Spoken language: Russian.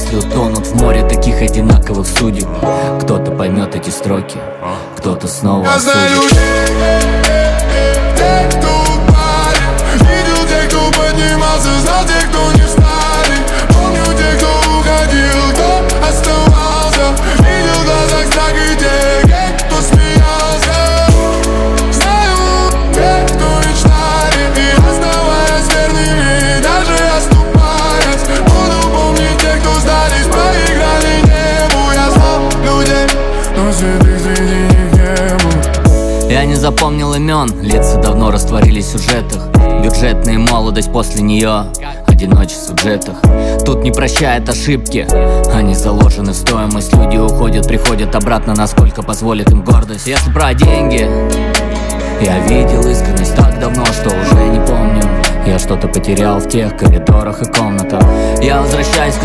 если утонут в море таких одинаковых судеб. Кто-то поймет эти строки, кто-то снова осудит. Те, кто упали, видел тех, кто поднимался, знал тех, кто не встали. Помню тех, кто уходил, кто оставался. Видел в глазах страх и тех, кто смеялся. Знаю тех, кто мечтали, и оставаясь верными, даже оступаясь. Буду помнить тех, кто сдались, проиграли небу. Я знал людей, но святых среди них не было. Я не запомнил имен, лица давно растворились в сюжетах. Бюджетная молодость после нее, одиночество в джетах. Тут не прощает ошибки, они заложены в стоимость. Люди уходят, приходят обратно, насколько позволит им гордость. Если про деньги, я видел искренность так давно, что уже не помню. Я что-то потерял в тех коридорах и комнатах. Я возвращаюсь к